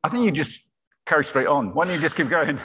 I think you just carry straight on. Why don't you just keep going?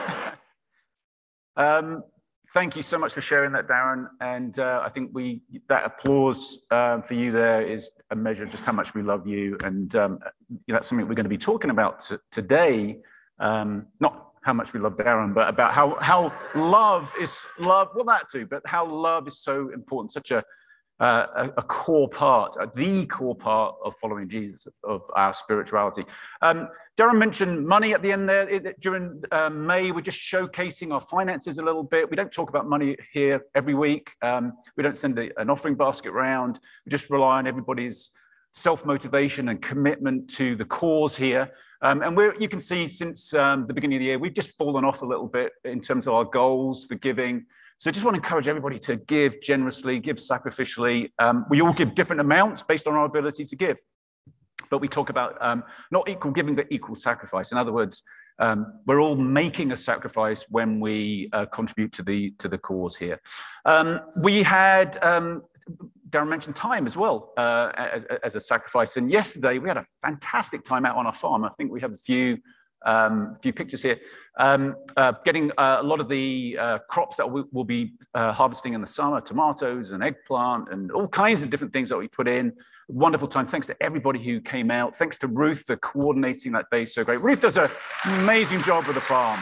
Thank you so much for sharing that, Darren. And I think that applause for you there is a measure of just how much we love you. And that's something we're going to be talking about today. Not how much we love Darren, but about how love is love. Well, that too, but how love is so important, such a core part, the core part of following Jesus, of our spirituality. Darren mentioned money at the end there. During May, we're just showcasing our finances a little bit. We don't talk about money here every week. We don't send an offering basket around. We just rely on everybody's self-motivation and commitment to the cause here. And you can see since the beginning of the year, we've just fallen off a little bit in terms of our goals for giving. So I just want to encourage everybody to give generously, give sacrificially. We all give different amounts based on our ability to give. But we talk about not equal giving, but equal sacrifice. In other words, we're all making a sacrifice when we contribute to the cause here. We had, Darren mentioned time as well as a sacrifice. And yesterday we had a fantastic time out on our farm. I think we have a few pictures here, getting a lot of the crops that we'll be harvesting in the summer, tomatoes and eggplant and all kinds of different things that we put in. Wonderful time. Thanks to everybody who came out. Thanks to Ruth for coordinating that day so great. Ruth does an amazing job with the farm.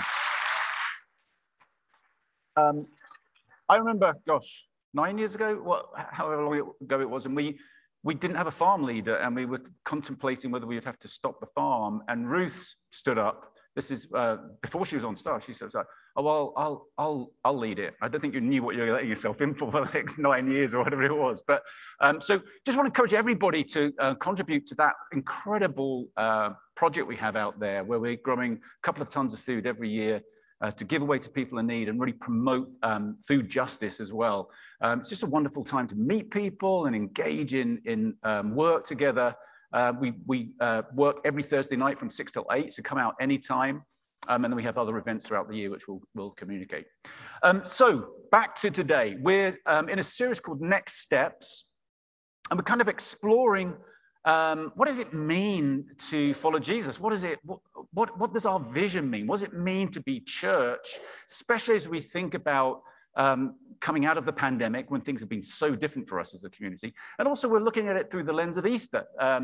I remember, gosh, 9 years ago, however long ago it was, and we didn't have a farm leader, and we were contemplating whether we would have to stop the farm. And Ruth stood up. This is before she was on staff. She said, "Oh, well, I'll lead it." I don't think you knew what you were letting yourself in for the next 9 years or whatever it was. But so just want to encourage everybody to contribute to that incredible project we have out there, where we're growing a couple of tons of food every year to give away to people in need and really promote food justice as well. It's just a wonderful time to meet people and engage in work together. We work every Thursday night from 6 till 8, so come out anytime. And then we have other events throughout the year, which we'll communicate. So back to today. We're in a series called Next Steps, and we're kind of exploring what does it mean to follow Jesus? What does our vision mean? What does it mean to be church, especially as we think about coming out of the pandemic when things have been so different for us as a community? And also we're looking at it through the lens of Easter,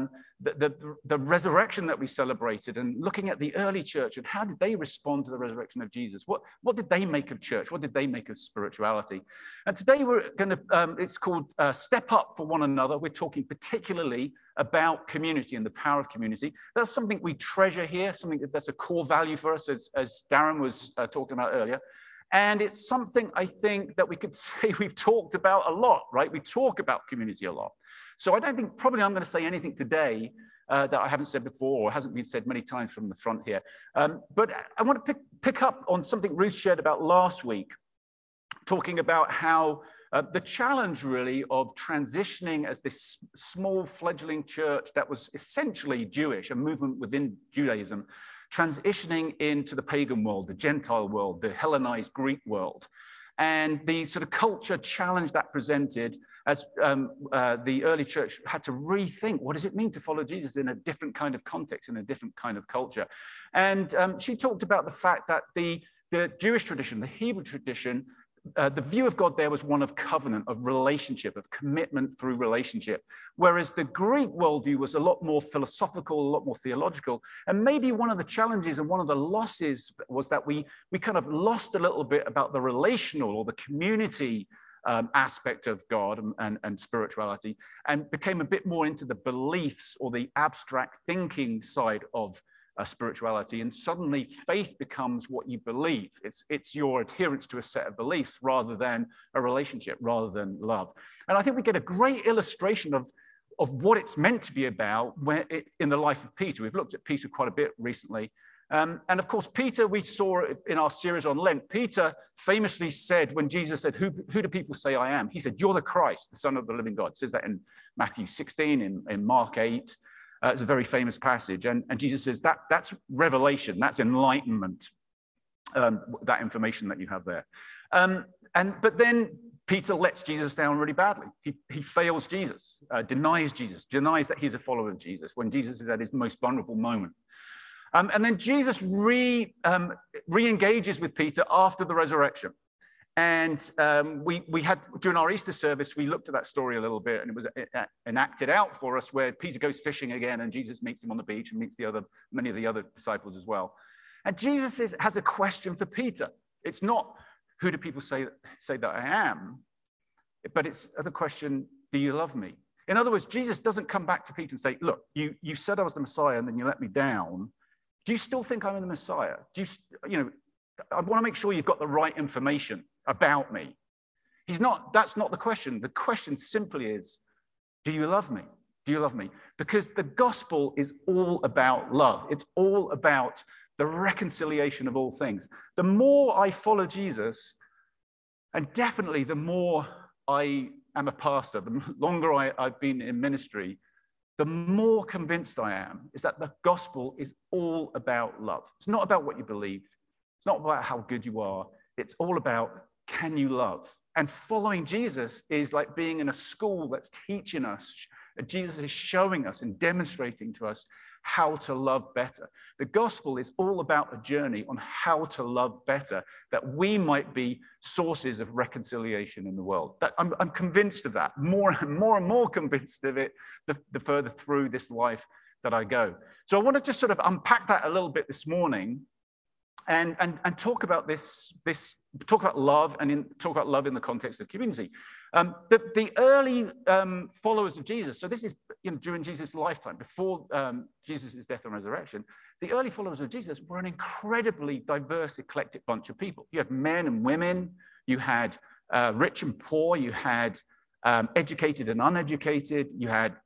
the resurrection that we celebrated, and looking at the early church and how did they respond to the resurrection of Jesus? What did they make of church? What did they make of spirituality? And today we're going to, it's called Step Up for One Another. We're talking particularly about community and the power of community. That's something we treasure here, something that's a core value for us, as Darren was talking about earlier. And it's something I think that we could say we've talked about a lot, right? We talk about community a lot. So I don't think probably I'm going to say anything today that I haven't said before or hasn't been said many times from the front here. But I want to pick up on something Ruth shared about last week, talking about how the challenge really of transitioning as this small fledgling church that was essentially Jewish, a movement within Judaism, transitioning into the pagan world, the Gentile world, the Hellenized Greek world, and the sort of culture challenge that presented as the early church had to rethink, what does it mean to follow Jesus in a different kind of context, in a different kind of culture? And she talked about the fact that the Jewish tradition, the Hebrew tradition, the view of God there was one of covenant, of relationship, of commitment through relationship, whereas the Greek worldview was a lot more philosophical, a lot more theological. And maybe one of the challenges and one of the losses was that we kind of lost a little bit about the relational or the community aspect of God and spirituality, and became a bit more into the beliefs or the abstract thinking side of spirituality, and suddenly faith becomes what you believe. It's your adherence to a set of beliefs rather than a relationship, rather than love. And I think we get a great illustration of what it's meant to be about in the life of Peter. We've looked at Peter quite a bit recently. And of course, Peter, we saw in our series on Lent, Peter famously said, when Jesus said, who do people say I am? He said, "You're the Christ, the Son of the living God." It says that in Matthew 16, in Mark 8. It's a very famous passage. And Jesus says that's revelation, that's enlightenment, that information that you have there. But then Peter lets Jesus down really badly. He fails Jesus, denies that he's a follower of Jesus when Jesus is at his most vulnerable moment. And then Jesus re-engages with Peter after the resurrection. And we had, during our Easter service, we looked at that story a little bit, and it was enacted out for us where Peter goes fishing again, and Jesus meets him on the beach and meets many of the other disciples as well. And Jesus has a question for Peter. It's not, who do people say that I am? But it's the question, do you love me? In other words, Jesus doesn't come back to Peter and say, look, you said I was the Messiah and then you let me down. Do you still think I'm the Messiah? I want to make sure you've got the right information about me. That's not the question. The question simply is, do you love me? Do you love me? Because the gospel is all about love. It's all about the reconciliation of all things. The more I follow Jesus, and definitely the more I am a pastor, the longer I've been in ministry, the more convinced I am is that the gospel is all about love. It's not about what you believe. It's not about how good you are. It's all about, can you love? And following Jesus is like being in a school that's teaching us. Jesus is showing us and demonstrating to us how to love better. The gospel is all about a journey on how to love better, that we might be sources of reconciliation in the world. I'm convinced of that, more and more convinced of it the further through this life that I go. So I wanted to sort of unpack that a little bit this morning and talk about talk about love and talk about love in the context of community. The early followers of Jesus, so this is during Jesus' lifetime, before Jesus' death and resurrection, the early followers of Jesus were an incredibly diverse, eclectic bunch of people. You had men and women, you had rich and poor, you had educated and uneducated, you had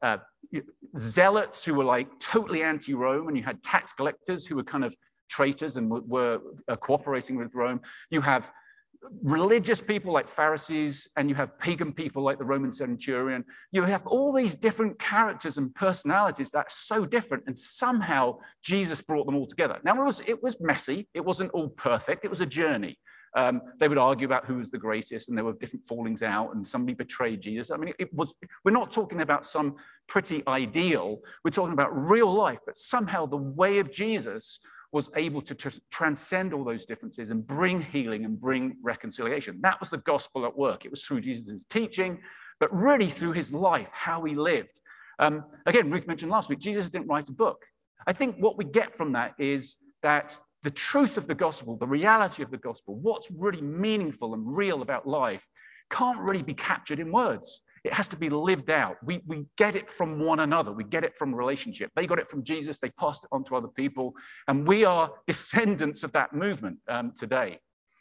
zealots who were like totally anti-Rome, and you had tax collectors who were kind of traitors and were cooperating with Rome. You have religious people like Pharisees, and you have pagan people like the Roman centurion. You have all these different characters and personalities that are so different, and somehow Jesus brought them all together. Now, it was messy. It wasn't all perfect. It was a journey. They would argue about who was the greatest, and there were different fallings out, and somebody betrayed Jesus. I mean, we're not talking about some pretty ideal. We're talking about real life, but somehow the way of Jesus was able to transcend all those differences and bring healing and bring reconciliation. That was the gospel at work. It was through Jesus' teaching, but really through his life, how he lived. Again, Ruth mentioned last week, Jesus didn't write a book. I think what we get from that is that the truth of the gospel, the reality of the gospel, what's really meaningful and real about life, can't really be captured in words. It has to be lived out. We get it from one another. We get it from relationship. They got it from Jesus. They passed it on to other people. And we are descendants of that movement today.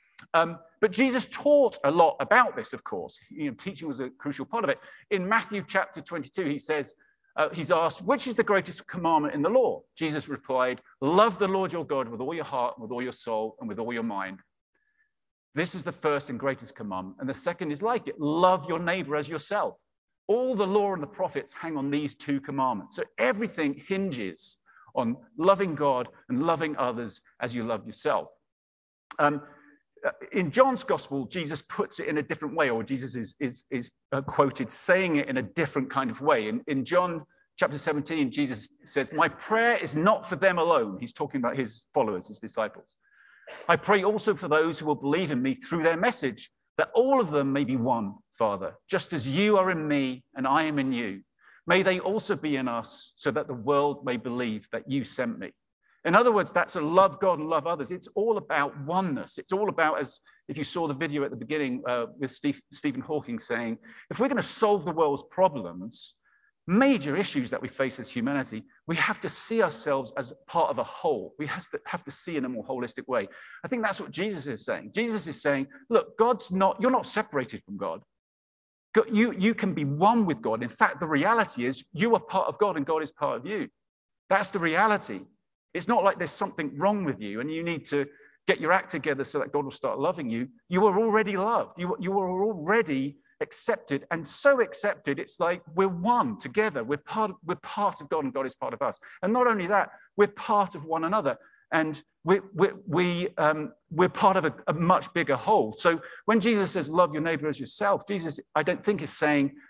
But Jesus taught a lot about this, of course. Teaching was a crucial part of it. In Matthew chapter 22, he says, he's asked, which is the greatest commandment in the law? Jesus replied, love the Lord your God with all your heart, with all your soul, and with all your mind. This is the first and greatest commandment. And the second is like it. Love your neighbor as yourself. All the law and the prophets hang on these two commandments. So everything hinges on loving God and loving others as you love yourself. In John's gospel, Jesus puts it in a different way, or Jesus is quoted saying it in a different kind of way. In John chapter 17, Jesus says, my prayer is not for them alone. He's talking about his followers, his disciples. I pray also for those who will believe in me through their message, that all of them may be one, Father, just as you are in me and I am in you. May they also be in us, so that the world may believe that you sent me. In other words, that's a love God and love others. It's all about oneness. It's all about, as if you saw the video at the beginning with Stephen Hawking saying, if we're going to solve the world's problems, major issues that we face as humanity, we have to see ourselves as part of a whole. We have to see in a more holistic way. I think that's what Jesus is saying. Jesus is saying, look, you're not separated from God. You can be one with God. In fact, the reality is you are part of God and God is part of you. That's the reality. It's not like there's something wrong with you and you need to get your act together so that God will start loving you. You are already loved. You are already accepted, and so accepted, it's like we're one together. We're part of God and God is part of us. And not only that, we're part of one another, and we're part of a much bigger whole. So when Jesus says, love your neighbor as yourself, Jesus, I don't think is saying,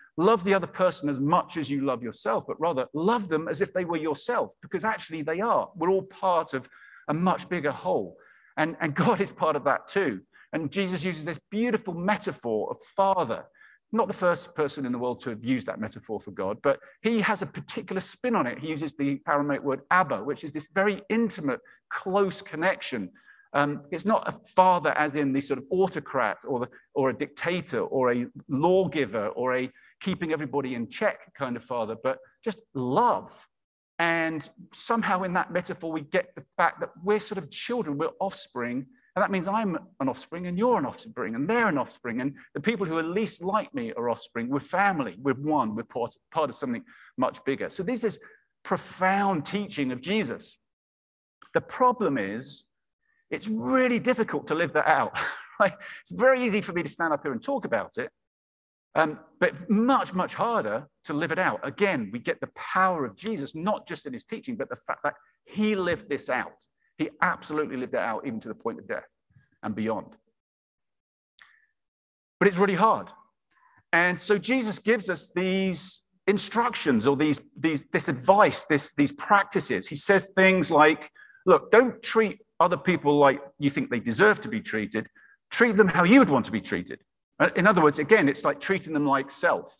love the other person as much as you love yourself, but rather love them as if they were yourself, because actually they are. We're all part of a much bigger whole. And God is part of that too. And Jesus uses this beautiful metaphor of Father. Not the first person in the world to have used that metaphor for God, but he has a particular spin on it. He uses the Aramaic word Abba, which is this very intimate, close connection. It's not a father as in the sort of autocrat or a dictator or a lawgiver or a keeping everybody in check kind of father, but just love. And somehow in that metaphor, we get the fact that we're sort of children, we're offspring. And that means I'm an offspring and you're an offspring and they're an offspring. And the people who are least like me are offspring. We're family, we're one, we're part of something much bigger. So this is profound teaching of Jesus. The problem is, it's really difficult to live that out. Right? It's very easy for me to stand up here and talk about it, but much, much harder to live it out. Again, we get the power of Jesus, not just in his teaching, but the fact that he lived this out. He absolutely lived it out even to the point of death and beyond. But it's really hard. And so Jesus gives us these instructions or this advice, these practices. He says things like, look, don't treat other people like you think they deserve to be treated. Treat them how you would want to be treated. In other words, again, it's like treating them like self.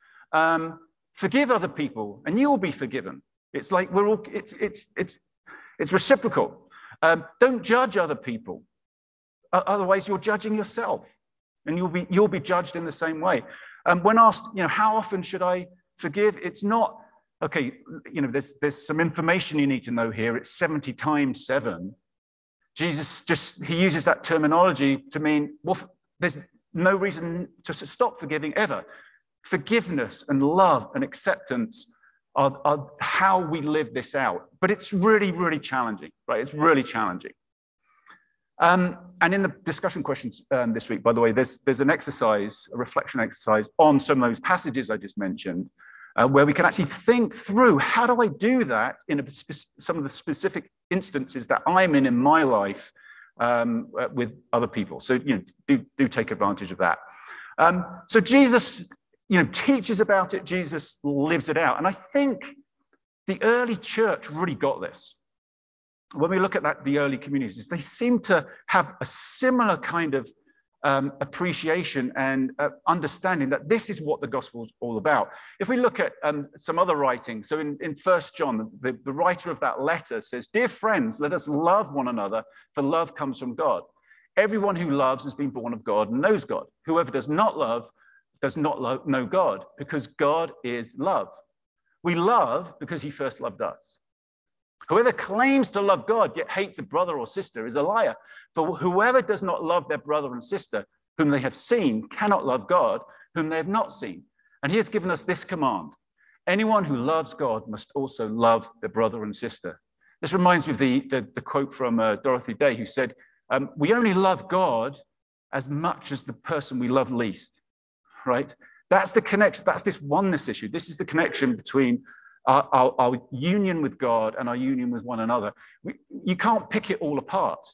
Forgive other people and you'll be forgiven. It's like it's reciprocal. Don't judge other people. Otherwise, you're judging yourself, and you'll be judged in the same way. When asked, how often should I forgive? It's not okay. There's some information you need to know here. It's 70 times 7. Jesus he uses that terminology to mean, well, there's no reason to stop forgiving ever. Forgiveness and love and acceptance are how we live this out. But it's really, really challenging, right? It's really challenging. And in the discussion questions this week, by the way, there's an exercise, a reflection exercise on some of those passages I just mentioned, where we can actually think through, how do I do that in some of the specific instances that I'm in my life with other people? So, do take advantage of that. So Jesus teaches about it, Jesus lives it out. And I think the early church really got this. When we look at the early communities, they seem to have a similar kind of appreciation and understanding that this is what the gospel is all about. If we look at some other writings, so in 1 John, the writer of that letter says, "Dear friends, let us love one another, for love comes from God. Everyone who loves has been born of God and knows God. Whoever does not love does not know God, because God is love. We love because he first loved us. Whoever claims to love God yet hates a brother or sister is a liar. For whoever does not love their brother and sister whom they have seen cannot love God whom they have not seen. And he has given us this command: anyone who loves God must also love their brother and sister." This reminds me of the quote from Dorothy Day, who said, "We only love God as much as the person we love least." Right? That's the connection. That's this oneness issue. This is the connection between our union with God and our union with one another. You can't pick it all apart.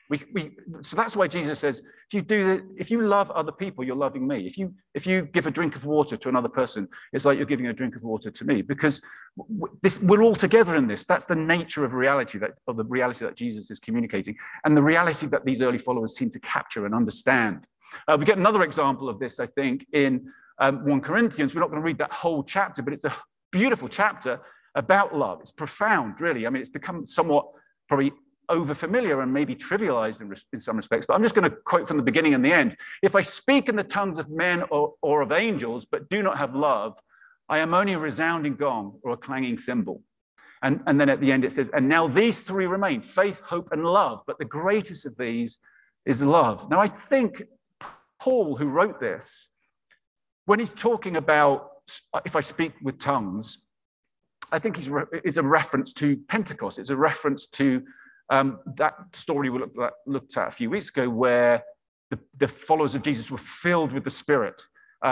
So that's why Jesus says, if you love other people, you're loving me. If you give a drink of water to another person, it's like you're giving a drink of water to me, because we're all together in this. That's the nature of reality, of the reality that Jesus is communicating, and the reality that these early followers seem to capture and understand. We get another example of this, I think, in 1 Corinthians. We're not going to read that whole chapter, but it's a beautiful chapter about love. It's profound, really. I mean, it's become somewhat probably over-familiar and maybe trivialized in some respects, but I'm just going to quote from the beginning and the end. "If I speak in the tongues of men or of angels, but do not have love, I am only a resounding gong or a clanging cymbal." And then at the end it says, "And now these three remain, faith, hope, and love, but the greatest of these is love." Now, I think Paul, who wrote this, when he's talking about, if I speak with tongues, I think it's a reference to Pentecost. It's a reference to that story we looked at a few weeks ago, where the followers of Jesus were filled with the Spirit.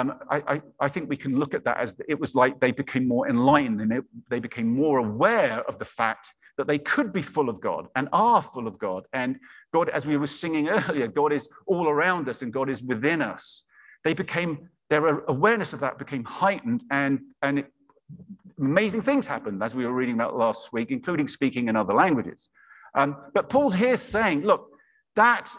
I think we can look at that as it was like they became more enlightened, and they became more aware of the fact that they could be full of God and are full of God. And God, as we were singing earlier, God is all around us and God is within us. They became their awareness of that became heightened, and amazing things happened, as we were reading about last week, including speaking in other languages. But Paul's here saying, look, that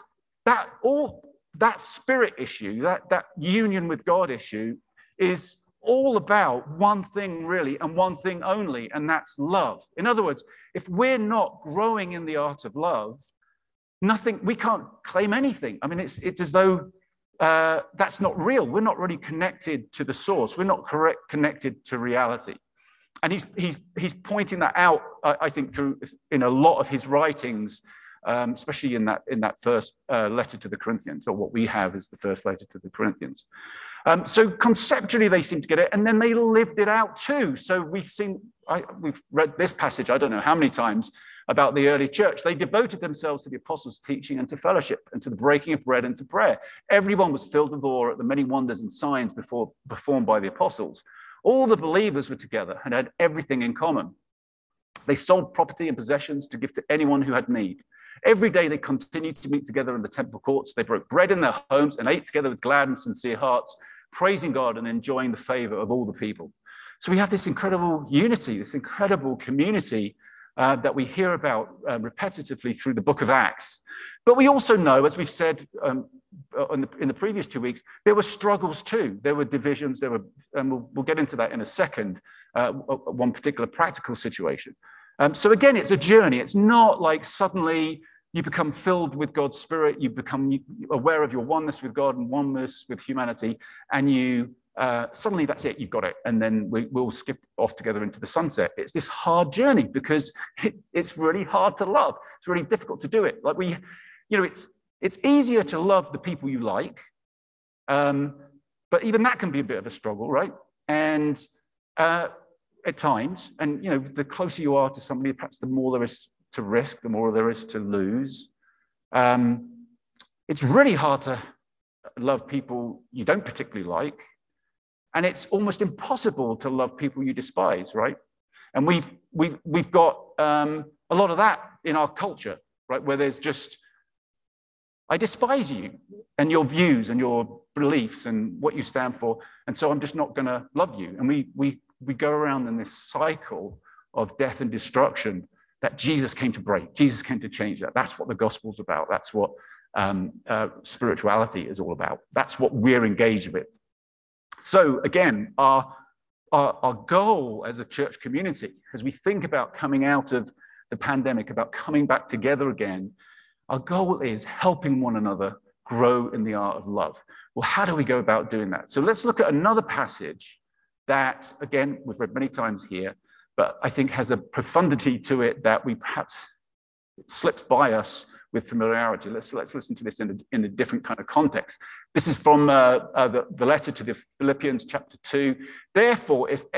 spirit issue, that union with God issue, is all about one thing really, and one thing only, and that's love. In other words, if we're not growing in the art of love, we can't claim anything. I mean, it's as though that's not real. We're not really connected to the source. We're not connected to reality. And he's pointing that out, I think, in a lot of his writings, especially in that first letter to the Corinthians, or what we have as the first letter to the Corinthians. So conceptually, they seem to get it, and then they lived it out too. So we've read this passage, I don't know how many times, about the early church. They devoted themselves to the apostles' teaching and to fellowship and to the breaking of bread and to prayer. Everyone was filled with awe at the many wonders and signs performed by the apostles. All the believers were together and had everything in common. They sold property and possessions to give to anyone who had need. Every day they continued to meet together in the temple courts. They broke bread in their homes and ate together with glad and sincere hearts, praising God and enjoying the favor of all the people. So we have this incredible unity, this incredible community that we hear about repetitively through the book of Acts. But we also know, as we've said in the previous 2 weeks, there were struggles too. There were divisions, and we'll get into that in a second, one particular practical situation. So again, it's a journey. It's not like suddenly you become filled with God's Spirit, you become aware of your oneness with God and oneness with humanity, and you suddenly that's it, you've got it, and then we'll skip off together into the sunset. It's this hard journey because it's really hard to love. It's really difficult to do it. Like it's easier to love the people you like, but even that can be a bit of a struggle, right? And at times, and the closer you are to somebody, perhaps the more there is to risk, the more there is to lose. It's really hard to love people you don't particularly like. And it's almost impossible to love people you despise, right? And we've got a lot of that in our culture, right? Where there's just, I despise you and your views and your beliefs and what you stand for, and so I'm just not going to love you. And we go around in this cycle of death and destruction that Jesus came to break. Jesus came to change that. That's what the gospel's about. That's what spirituality is all about. That's what we're engaged with. So again, our goal as a church community, as we think about coming out of the pandemic, about coming back together again, our goal is helping one another grow in the art of love. Well, how do we go about doing that? So let's look at another passage that, again, we've read many times here, but I think has a profundity to it that we perhaps slips by us with familiarity. Let's listen to this in a different kind of context. This is from the letter to the Philippians, chapter 2. Therefore, if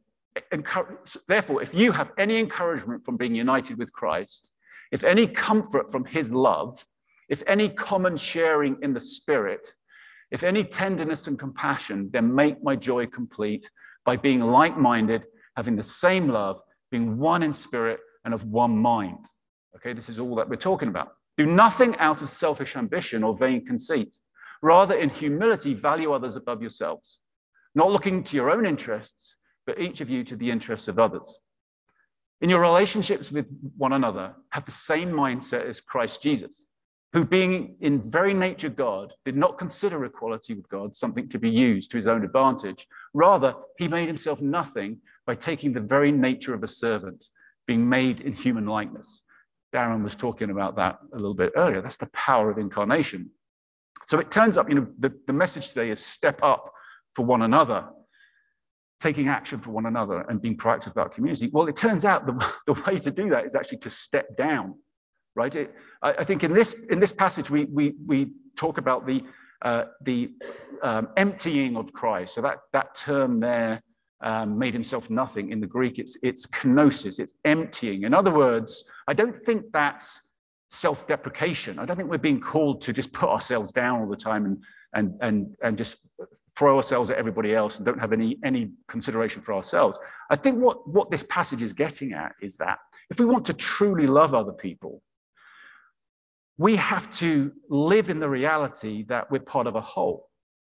you have any encouragement from being united with Christ, if any comfort from his love, if any common sharing in the Spirit, if any tenderness and compassion, then make my joy complete by being like-minded, having the same love, being one in spirit and of one mind. Okay, this is all that we're talking about. Do nothing out of selfish ambition or vain conceit. Rather, in humility, value others above yourselves, not looking to your own interests, but each of you to the interests of others. In your relationships with one another, have the same mindset as Christ Jesus, who being in very nature God, did not consider equality with God something to be used to his own advantage. Rather, he made himself nothing by taking the very nature of a servant, being made in human likeness. Darren was talking about that a little bit earlier. That's the power of incarnation. So it turns up, the message today is step up for one another, taking action for one another and being proactive about community. Well, it turns out the way to do that is actually to step down, right? I think in this passage, we talk about the emptying of Christ. So that term there, made himself nothing, in the Greek, it's kenosis, it's emptying. In other words, I don't think that's self-deprecation. I don't think we're being called to just put ourselves down all the time and just throw ourselves at everybody else and don't have any consideration for ourselves. I think what this passage is getting at is that if we want to truly love other people, we have to live in the reality that we're part of a whole.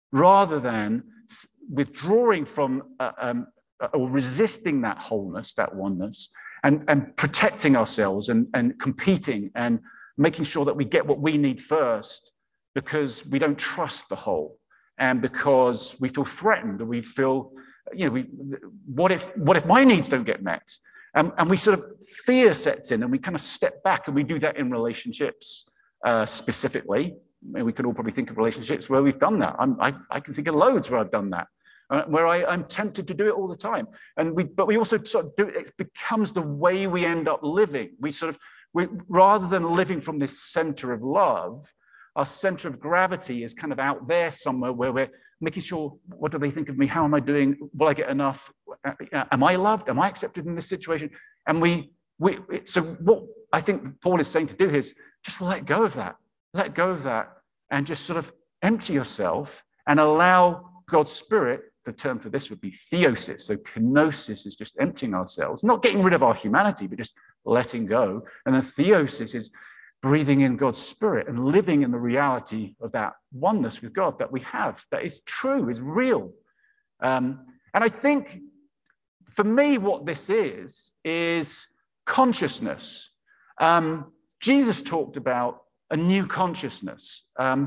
rather than withdrawing from or resisting that wholeness, that oneness, and protecting ourselves and competing and making sure that we get what we need first because we don't trust the whole and because we feel threatened or we feel, what if my needs don't get met? And we sort of fear sets in and we kind of step back, and we do that in relationships specifically. We could all probably think of relationships where we've done that. I can think of loads where I've done that, where I'm tempted to do it all the time. But we also sort of do it. It becomes the way we end up living. We rather than living from this center of love, our center of gravity is kind of out there somewhere where we're making sure, what do they think of me? How am I doing? Will I get enough? Am I loved? Am I accepted in this situation? And so what I think Paul is saying to do here is just let go of that. Let go of that and just sort of empty yourself and allow God's Spirit. The term for this would be theosis. So kenosis is just emptying ourselves, not getting rid of our humanity, but just letting go. And then theosis is breathing in God's Spirit and living in the reality of that oneness with God that we have, that is true, is real. And I think for me, what this is consciousness. Jesus talked about a new consciousness.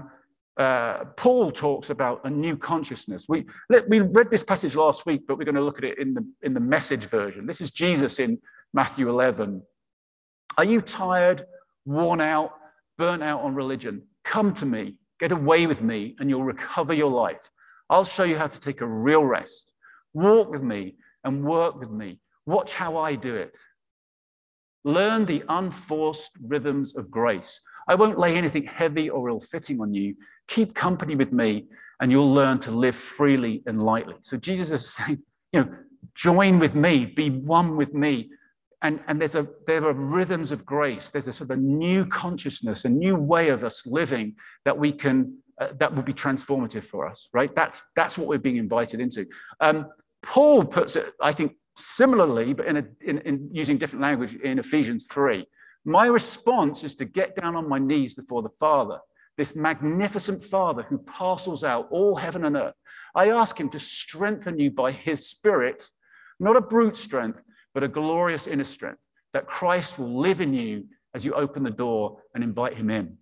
Paul talks about a new consciousness. We read this passage last week, but we're going to look at it in the Message version. This is Jesus in Matthew 11. Are you tired, worn out, burnt out on religion? Come to me, get away with me, and you'll recover your life. I'll show you how to take a real rest. Walk with me and work with me. Watch how I do it. Learn the unforced rhythms of grace. I won't lay anything heavy or ill-fitting on you. Keep company with me, and you'll learn to live freely and lightly. So Jesus is saying, join with me, be one with me. And there are rhythms of grace. There's a sort of a new consciousness, a new way of us living that we can, that will be transformative for us, right? That's what we're being invited into. Paul puts it, I think, similarly, but in using different language in Ephesians 3. My response is to get down on my knees before the Father, this magnificent Father who parcels out all heaven and earth. I ask him to strengthen you by his Spirit, not a brute strength, but a glorious inner strength, that Christ will live in you as you open the door and invite him in.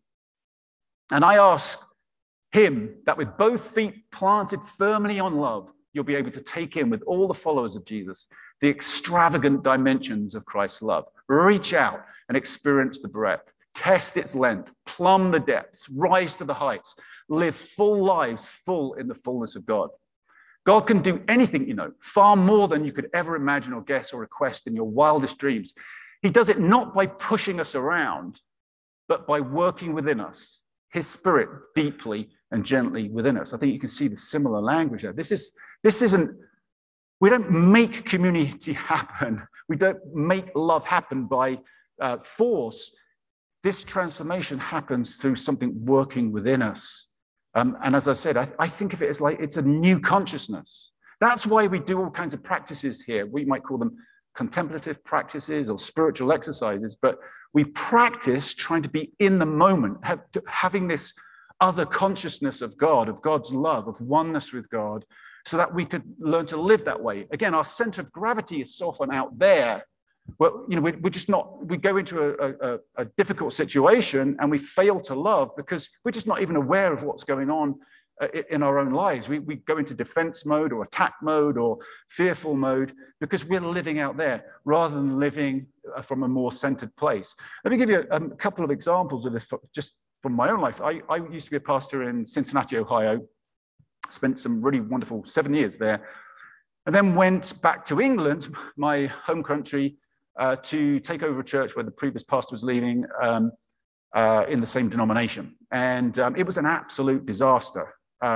And I ask him that with both feet planted firmly on love, you'll be able to take in with all the followers of Jesus the extravagant dimensions of Christ's love. Reach out and experience the breadth, test its length, plumb the depths, rise to the heights, live full lives full in the fullness of God. God can do anything, far more than you could ever imagine or guess or request in your wildest dreams. He does it not by pushing us around, but by working within us, his Spirit deeply and gently within us. I think you can see the similar language there. This isn't, we don't make community happen. We don't make love happen by force. This transformation happens through something working within us. And as I said, I think of it as like it's a new consciousness. That's why we do all kinds of practices here. We might call them contemplative practices or spiritual exercises, but we practice trying to be in the moment, having this other consciousness of God, of God's love, of oneness with God, so that we could learn to live that way. Again, our center of gravity is so often out there. Well, we're just not, we go into a difficult situation and we fail to love because we're just not even aware of what's going on in our own lives. We go into defense mode or attack mode or fearful mode because we're living out there rather than living from a more centered place. Let me give you a couple of examples of this just from my own life. I used to be a pastor in Cincinnati, Ohio, spent some really wonderful 7 years there, and then went back to England, my home country, to take over a church where the previous pastor was leaving in the same denomination. And it was an absolute disaster.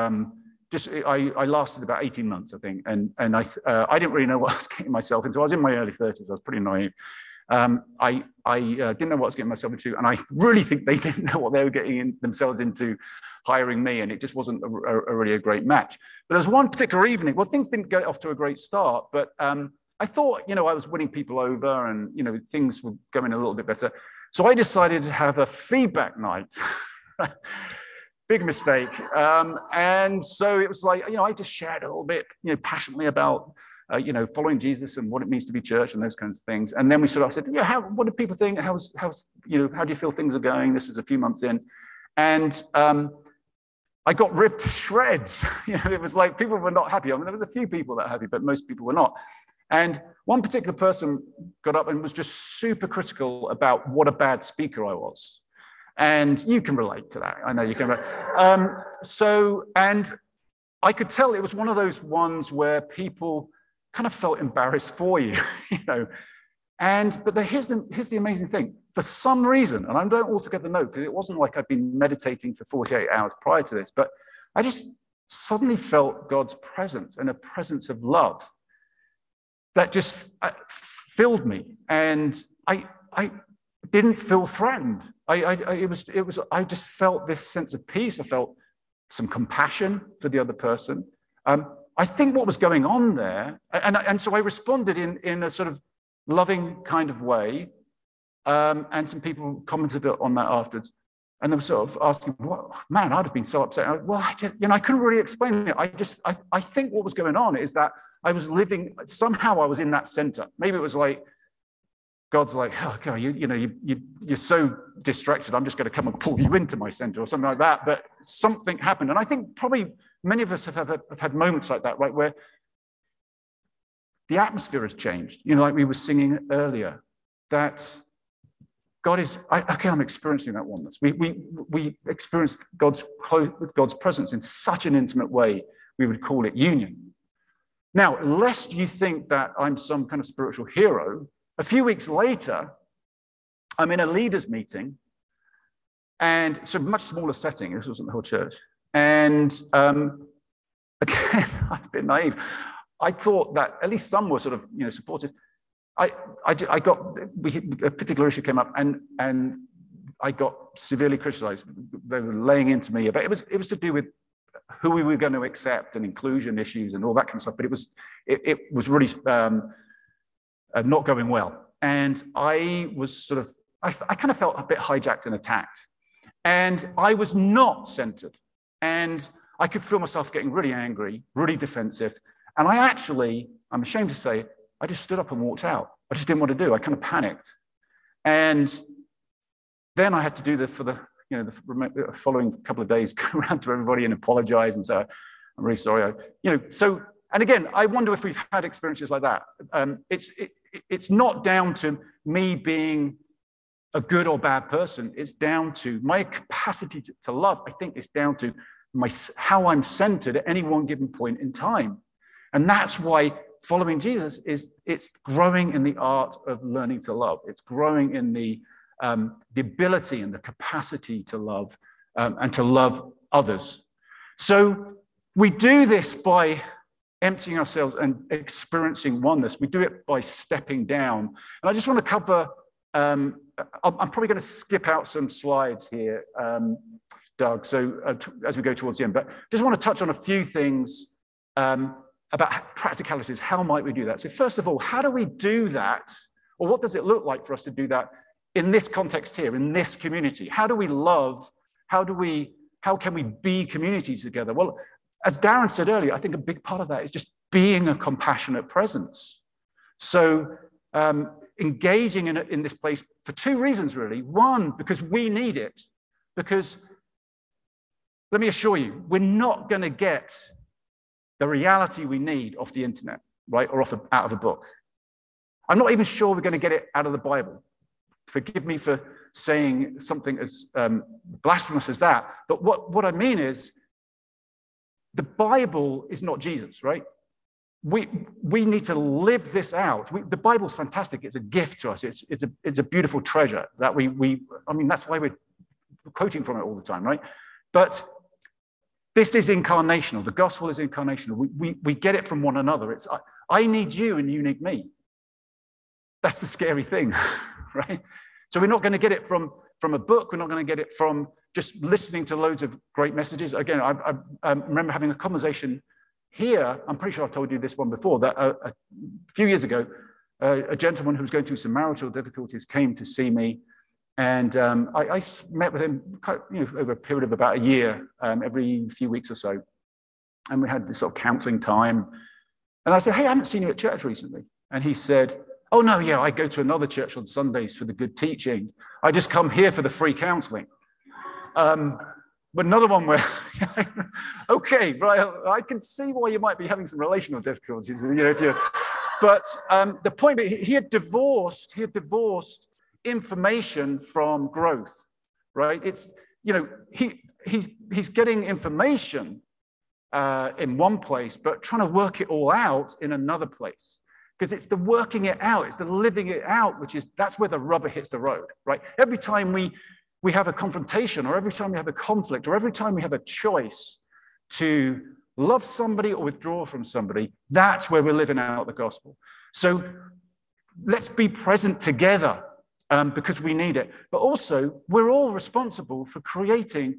I lasted about 18 months, I think. And I didn't really know what I was getting myself into. I was in my early 30s. I was pretty naive. I didn't know what I was getting myself into. And I really think they didn't know what they were getting themselves into hiring me. And it just wasn't really a great match. But there was one particular evening, well, things didn't get off to a great start, but I thought, I was winning people over and, things were going a little bit better. So I decided to have a feedback night big mistake. And so it was like, I just shared a little bit, passionately about, following Jesus and what it means to be church and those kinds of things. And then we sort of said, what do people think? How do you feel things are going? This was a few months in. And I got ripped to shreds. It was like people were not happy. I mean, there was a few people that were happy, but most people were not. And one particular person got up and was just super critical about what a bad speaker I was. And you can relate to that. I know you can. And I could tell it was one of those ones where people kind of felt embarrassed for you, But here's the amazing thing. For some reason, and I don't altogether know, because it wasn't like I'd been meditating for 48 hours prior to this, but I just suddenly felt God's presence and a presence of love that just filled me. And I didn't feel threatened. I just felt this sense of peace. I felt some compassion for the other person. I think what was going on there, and so I responded in a sort of loving kind of way, and some people commented on that afterwards, and they were sort of asking, man, I'd have been so upset. I couldn't really explain it. I think what was going on is that I was living, somehow I was in that center. Maybe it was like, God's like, oh, God, you're so distracted. I'm just going to come and pull you into my center or something like that. But something happened. And I think probably many of us have had moments like that, right, where the atmosphere has changed. Like we were singing earlier, that God is, I'm experiencing that oneness. We experienced God's presence in such an intimate way, we would call it union. Now, lest you think that I'm some kind of spiritual hero, a few weeks later, I'm in a leaders meeting, and it's a much smaller setting. This wasn't the whole church. And again, I'm a bit naive. I thought that at least some were sort of, supportive. A particular issue came up, and I got severely criticized. They were laying into me about it was to do with who we were going to accept and inclusion issues and all that kind of stuff. But it was really not going well. And I was sort of, I kind of felt a bit hijacked and attacked. And I was not centered. And I could feel myself getting really angry, really defensive. And I'm ashamed to say, I just stood up and walked out. I just didn't want to do. I kind of panicked. And then I had to do this for the following couple of days, go around to everybody and apologize and say, I'm really sorry. And again, I wonder if we've had experiences like that. It's not down to me being a good or bad person. It's down to my capacity to love. I think it's down to how I'm centered at any one given point in time. And that's why following Jesus it's growing in the art of learning to love. It's growing in the ability and the capacity to love and to love others. So we do this by emptying ourselves and experiencing oneness. We do it by stepping down. And I just want to cover, I'm probably going to skip out some slides here, Doug, so as we go towards the end, but just want to touch on a few things about practicalities. How might we do that? So first of all, how do we do that? Or what does it look like for us to do that in this context here, in this community? How do we love? How can we be community together? Well, as Darren said earlier, I think a big part of that is just being a compassionate presence. So engaging in this place for two reasons, really. One, because we need it. Because let me assure you, we're not going to get the reality we need off the internet, right? Or out of a book. I'm not even sure we're going to get it out of the Bible. Forgive me for saying something as blasphemous as that. But what I mean is, the Bible is not Jesus, right? We need to live this out. The Bible's fantastic. It's a gift to us. It's a beautiful treasure that that's why we're quoting from it all the time, right? But this is incarnational. The gospel is incarnational. We get it from one another. It's I need you and you need me. That's the scary thing, right? So we're not going to get it from a book. We're not going to get it from just listening to loads of great messages. Again, I remember having a conversation here. I'm pretty sure I've told you this one before, that a few years ago, a gentleman who was going through some marital difficulties came to see me, And I met with him over a period of about a year, every few weeks or so. And we had this sort of counseling time. And I said, hey, I haven't seen you at church recently. And he said, oh, no, yeah, I go to another church on Sundays for the good teaching. I just come here for the free counseling. But another one where, okay, right, I can see why you might be having some relational difficulties, but the point is, he had divorced information from growth, right? It's, he's getting information in one place, but trying to work it all out in another place. Because it's the working it out, it's the living it out, that's where the rubber hits the road, right? Every time we have a confrontation, or every time we have a conflict, or every time we have a choice to love somebody or withdraw from somebody, that's where we're living out the gospel. So let's be present together because we need it. But also, we're all responsible for creating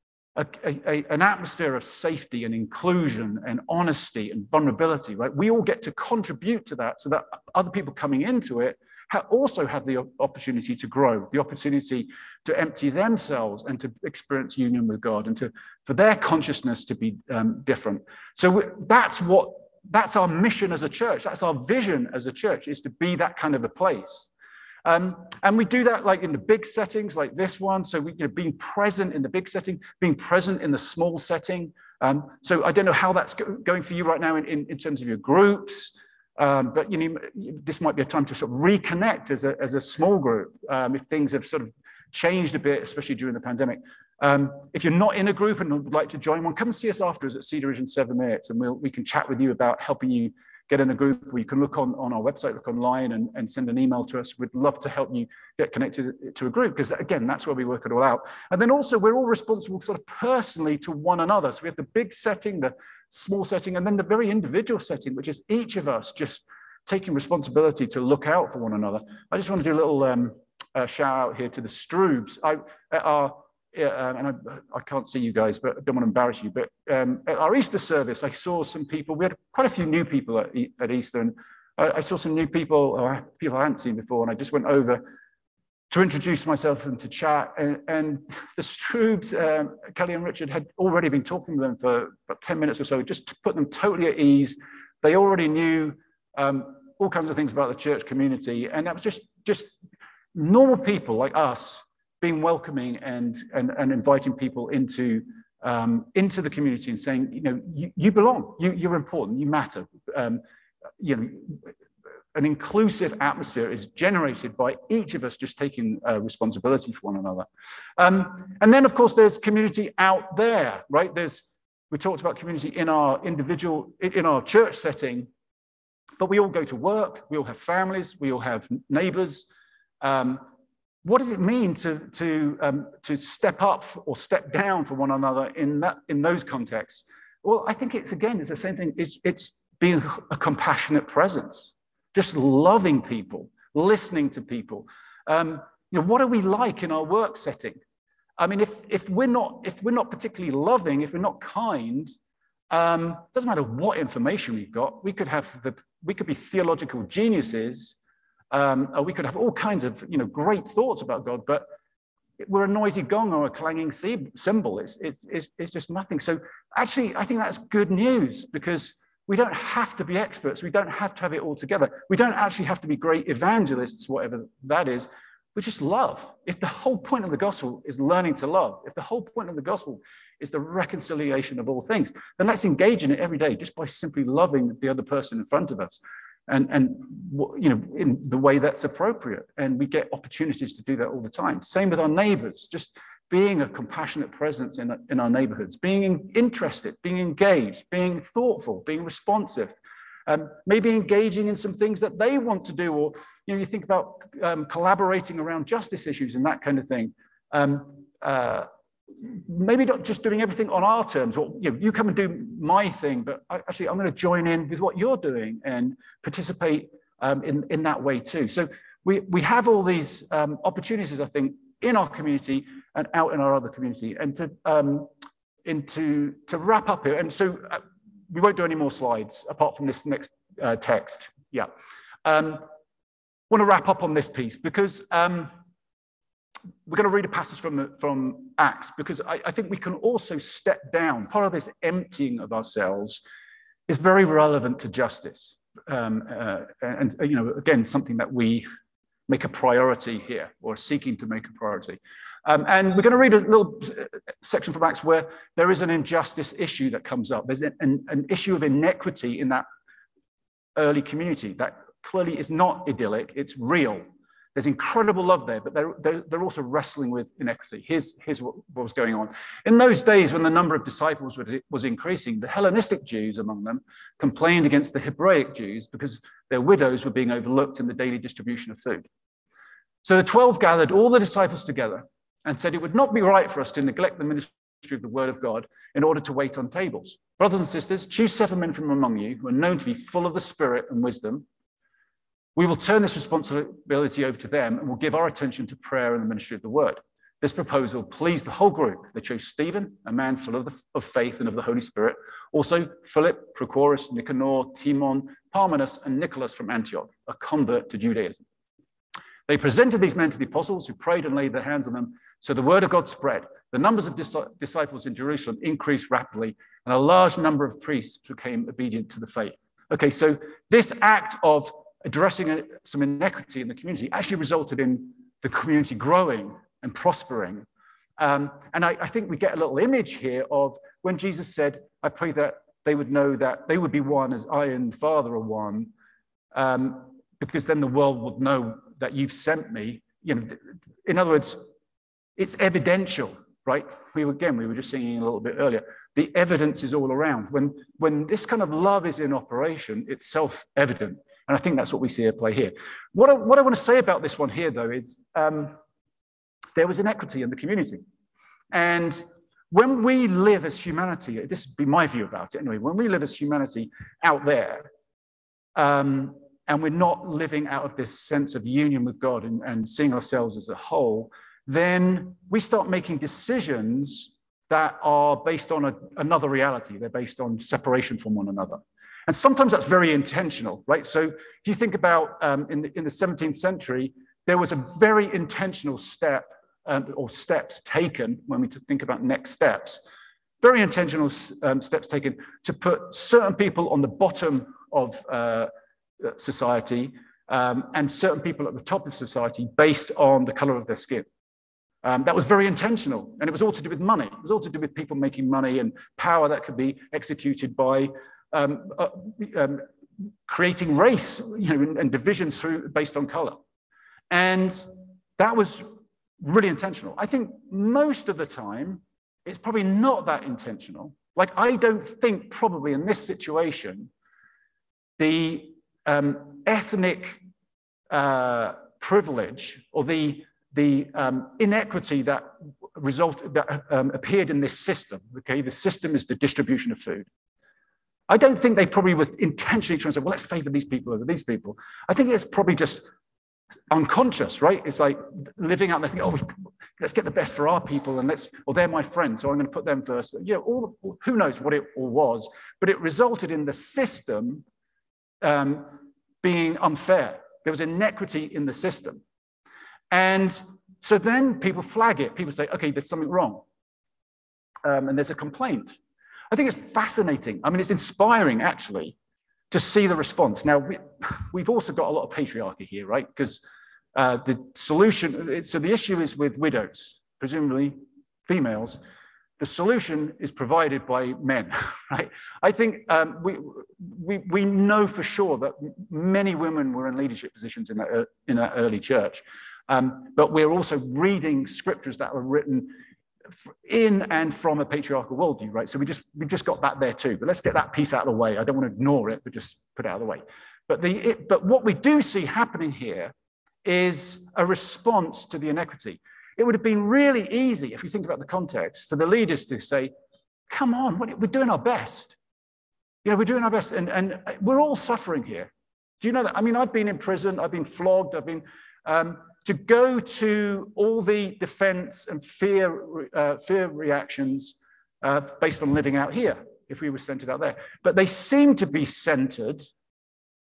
an atmosphere of safety and inclusion and honesty and vulnerability, right? We all get to contribute to that so that other people coming into it also have the opportunity to grow, the opportunity to empty themselves and to experience union with God, and for their consciousness to be different. So that's our mission as a church. That's our vision as a church, is to be that kind of a place. And we do that like in the big settings like this one. So being present in the big setting, being present in the small setting. So I don't know how that's going for you right now in terms of your groups. But this might be a time to sort of reconnect as a small group if things have sort of changed a bit, especially during the pandemic. If you're not in a group and would like to join one, come and see us afterwards at Cedar Ridge in 7 minutes, and we can chat with you about helping you get in a group. Where you can look on our website, look online, and send an email to us. We'd love to help you get connected to a group, because again, that's where we work it all out. And then also, we're all responsible sort of personally to one another. So we have the big setting, the small setting, and then the very individual setting, which is each of us just taking responsibility to look out for one another. I just want to do a little shout out here to the Stroobs. And I can't see you guys, but I don't want to embarrass you. But at our Easter service, I saw some people. We had quite a few new people at Easter, and I saw some new people, people I hadn't seen before, and I just went over to introduce myself and to chat. And the Stroobs, Kelly and Richard, had already been talking to them for about 10 minutes or so, just to put them totally at ease. They already knew all kinds of things about the church community, and that was just normal people like us being welcoming and inviting people into the community and saying, you belong, you're important, you matter. An inclusive atmosphere is generated by each of us just taking responsibility for one another. And then, of course, there's community out there, right? We talked about community in our church setting, but we all go to work, we all have families, we all have neighbors. What does it mean to step up or step down for one another in those contexts? Well, I think it's the same thing. It's being a compassionate presence, just loving people, listening to people. What are we like in our work setting? I mean, if we're not particularly loving, if we're not kind, doesn't matter what information we've got. We could be theological geniuses. We could have all kinds of great thoughts about God, but we're a noisy gong or a clanging cymbal. It's just nothing. So actually, I think that's good news, because we don't have to be experts. We don't have to have it all together. We don't actually have to be great evangelists, whatever that is. We just love. If the whole point of the gospel is learning to love, if the whole point of the gospel is the reconciliation of all things, then let's engage in it every day just by simply loving the other person in front of us. And in the way that's appropriate. And we get opportunities to do that all the time. Same with our neighbors, just being a compassionate presence in our neighborhoods, being interested, being engaged, being thoughtful, being responsive, maybe engaging in some things that they want to do, or you think about collaborating around justice issues and that kind of thing. Maybe not just doing everything on our terms, or you come and do my thing, but actually I'm going to join in with what you're doing and participate in that way too. So we have all these opportunities, I think, in our community and out in our other community. And to wrap up here, and so we won't do any more slides apart from this next text. Yeah, want to wrap up on this piece, because we're going to read a passage from Acts, because I think we can also step down. Part of this emptying of ourselves is very relevant to justice. And again, something that we make a priority here, or seeking to make a priority. And we're going to read a little section from Acts where there is an injustice issue that comes up. There's an issue of inequity in that early community that clearly is not idyllic, it's real. There's incredible love there, but they're also wrestling with inequity. Here's what was going on. In those days, when the number of disciples was increasing, the Hellenistic Jews among them complained against the Hebraic Jews because their widows were being overlooked in the daily distribution of food. So the 12 gathered all the disciples together and said, it would not be right for us to neglect the ministry of the word of God in order to wait on tables. Brothers and sisters, choose 7 men from among you who are known to be full of the Spirit and wisdom. We will turn this responsibility over to them and we'll give our attention to prayer and the ministry of the word. This proposal pleased the whole group. They chose Stephen, a man full of faith and of the Holy Spirit. Also Philip, Prochorus, Nicanor, Timon, Parmenas, and Nicholas from Antioch, a convert to Judaism. They presented these men to the apostles, who prayed and laid their hands on them. So the word of God spread. The numbers of disciples in Jerusalem increased rapidly, and a large number of priests became obedient to the faith. Okay, so this act of addressing some inequity in the community actually resulted in the community growing and prospering. And I think we get a little image here of when Jesus said, I pray that they would know that they would be one as I and the Father are one, because then the world would know that you've sent me. In other words, it's evidential, right? We were just singing a little bit earlier. The evidence is all around. When this kind of love is in operation, it's self-evident. And I think that's what we see at play here. What I want to say about this one here, though, is there was inequity in the community. And when we live as humanity, this would be my view about it anyway, when we live as humanity out there, and we're not living out of this sense of union with God and seeing ourselves as a whole, then we start making decisions that are based on another reality. They're based on separation from one another. And sometimes that's very intentional, right? So if you think about in the 17th century, there was a very intentional step or steps taken when we think about next steps, very intentional steps taken to put certain people on the bottom of society and certain people at the top of society based on the color of their skin. That was very intentional, and it was all to do with money. It was all to do with people making money and power that could be executed by creating race, and divisions based on color. And that was really intentional. I think most of the time, it's probably not that intentional. Like, I don't think probably in this situation, the ethnic privilege or the inequity that appeared in this system, okay, the system is the distribution of food. I don't think they probably were intentionally trying to say, well, let's favor these people over these people. I think it's probably just unconscious, right? It's like living out there thinking, oh, let's get the best for our people, and they're my friends, so I'm going to put them first. Who knows what it all was, but it resulted in the system being unfair. There was inequity in the system. And so then people flag it. People say, okay, there's something wrong. And there's a complaint. I think it's fascinating. I mean, it's inspiring, actually, to see the response. Now, we've also got a lot of patriarchy here, right? Because the solution, so the issue is with widows, presumably females. The solution is provided by men, right? I think we know for sure that many women were in leadership positions in that early church. But we're also reading scriptures that were written in and from a patriarchal worldview, right? So we just got that there too. But let's get that piece out of the way. I don't want to ignore it, but just put it out of the way. But what we do see happening here is a response to the inequity. It would have been really easy, if you think about the context, for the leaders to say, come on, we're doing our best. We're doing our best, and we're all suffering here. Do you know that? I mean, I've been in prison, I've been flogged, I've been... to go to all the defense and fear reactions based on living out here, if we were centered out there. But they seem to be centered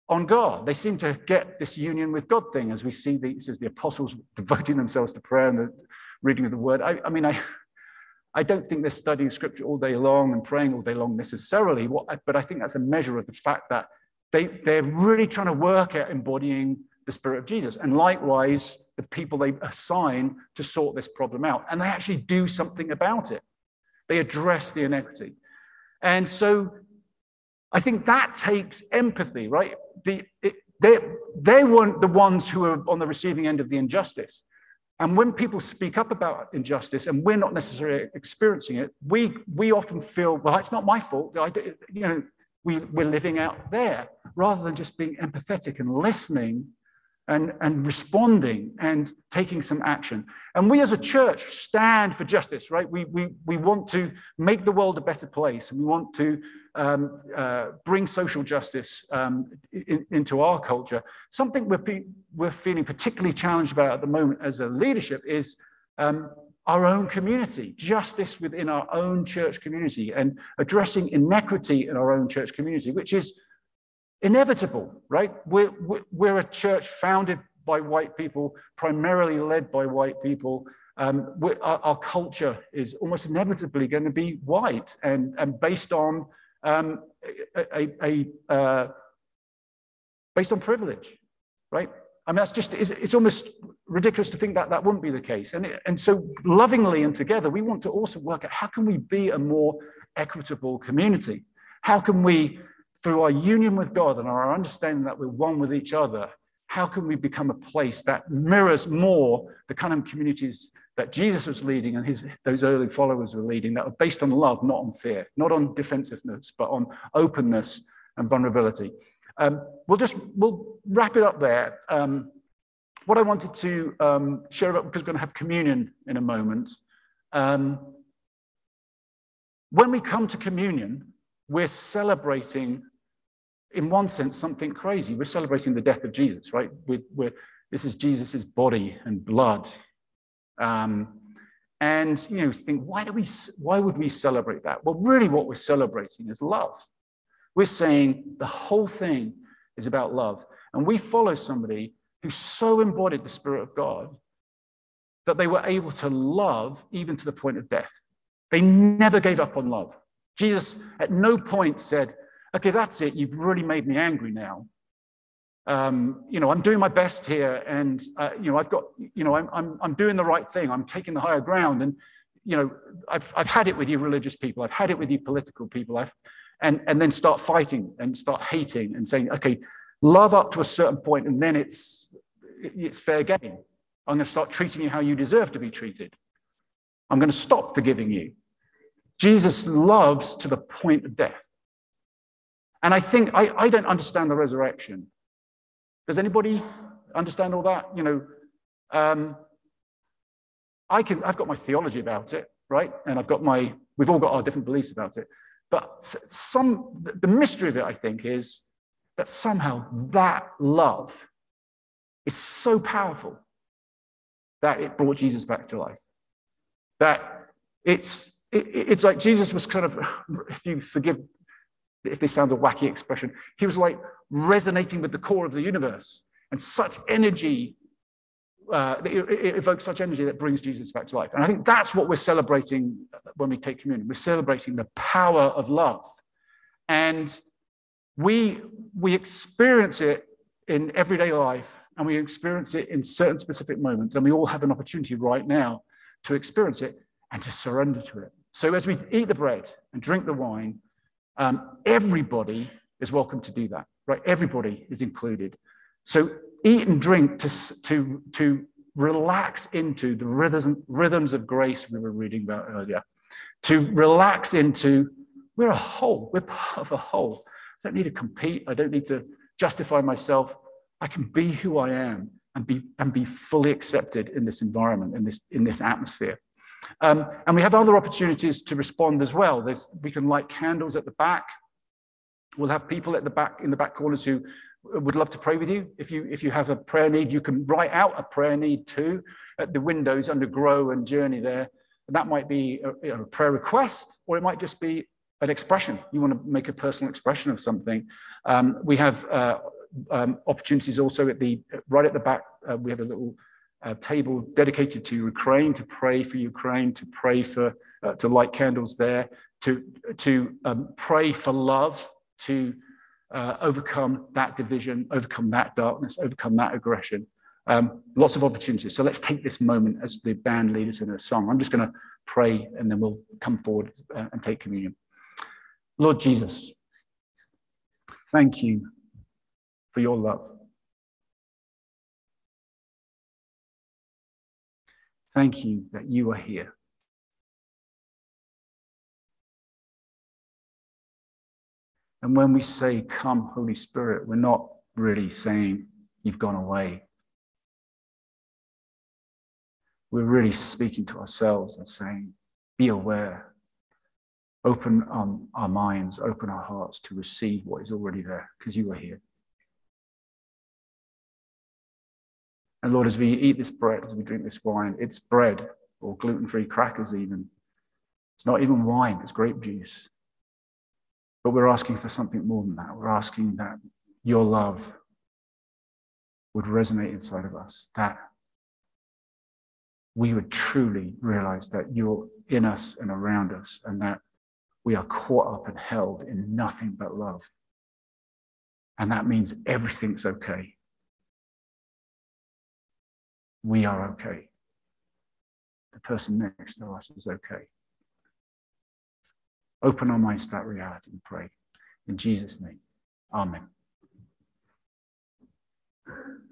on God. They seem to get this union with God thing, as we see the apostles devoting themselves to prayer and the reading of the word. I don't think they're studying scripture all day long and praying all day long necessarily, but I think that's a measure of the fact that they're really trying to work at embodying the Spirit of Jesus. And likewise, the people they assign to sort this problem out. And they actually do something about it. They address the inequity. And so I think that takes empathy, right? They weren't the ones who are on the receiving end of the injustice. And when people speak up about injustice and we're not necessarily experiencing it, we often feel, well, it's not my fault. We're living out there, rather than just being empathetic and listening and responding and taking some action. And we as a church stand for justice, right? We want to make the world a better place. And we want to bring social justice into our culture. Something we're feeling particularly challenged about at the moment as a leadership is our own community, justice within our own church community, and addressing inequity in our own church community, which is inevitable, right? We're a church founded by white people, primarily led by white people. Our culture is almost inevitably going to be white and based on based on privilege, right? I mean, it's almost ridiculous to think that that wouldn't be the case. And so lovingly and together, we want to also work out how can we be a more equitable community? How can we, through our union with God and our understanding that we're one with each other, how can we become a place that mirrors more the kind of communities that Jesus was leading and those early followers were leading, that are based on love, not on fear, not on defensiveness, but on openness and vulnerability. We'll wrap it up there. What I wanted to share about, because we're going to have communion in a moment. When we come to communion, we're celebrating, in one sense, something crazy. We're celebrating the death of Jesus, right? This is Jesus's body and blood. And think, why would we celebrate that? Well, really what we're celebrating is love. We're saying the whole thing is about love. And we follow somebody who so embodied the Spirit of God that they were able to love even to the point of death. They never gave up on love. Jesus at no point said, okay, that's it. You've really made me angry now. I'm doing my best here, and I've got, I'm doing the right thing. I'm taking the higher ground, and I've had it with you religious people. I've had it with you political people. And then start fighting and start hating and saying, okay, love up to a certain point, and then it's fair game. I'm going to start treating you how you deserve to be treated. I'm going to stop forgiving you. Jesus loves to the point of death. And I think, I don't understand the resurrection. Does anybody understand all that? I've got my theology about it, right? And we've all got our different beliefs about it. But the mystery of it, I think, is that somehow that love is so powerful that it brought Jesus back to life. That it's like Jesus was kind of, if you forgive, if this sounds a wacky expression, he was like resonating with the core of the universe, and such energy, it evokes such energy that brings Jesus back to life. And I think that's what we're celebrating when we take communion. We're celebrating the power of love. And we experience it in everyday life, and we experience it in certain specific moments. And we all have an opportunity right now to experience it and to surrender to it. So as we eat the bread and drink the wine, everybody is welcome to do that, right? Everybody is included. So eat and drink to relax into the rhythms of grace we were reading about earlier. To relax into, we're a whole, we're part of a whole. I don't need to compete. I don't need to justify myself. I can be who I am and be fully accepted in this environment, in this atmosphere. And we have other opportunities to respond as well. We can light candles at the back. We'll have people in the back corners who would love to pray with you. If you have a prayer need, you can write out a prayer need too at the windows under Grow and Journey there. And that might be a prayer request, or it might just be an expression. You want to make a personal expression of something. We have opportunities also right at the back. We have a little table dedicated to Ukraine, to pray for Ukraine, to pray for, to light candles there, to pray for love, to overcome that division, overcome that darkness, overcome that aggression. Lots of opportunities. So let's take this moment as the band lead us in a song. I'm just going to pray and then we'll come forward and take communion. Lord Jesus, thank you for your love. Thank you that you are here. And when we say, come, Holy Spirit, we're not really saying you've gone away. We're really speaking to ourselves and saying, be aware. Open our minds, open our hearts to receive what is already there, because you are here. And Lord, as we eat this bread, as we drink this wine, it's bread or gluten-free crackers even. It's not even wine, it's grape juice. But we're asking for something more than that. We're asking that your love would resonate inside of us, that we would truly realize that you're in us and around us, and that we are caught up and held in nothing but love. And that means everything's okay. We are okay. The person next to us is okay. Open our minds to that reality and pray. In Jesus' name, amen.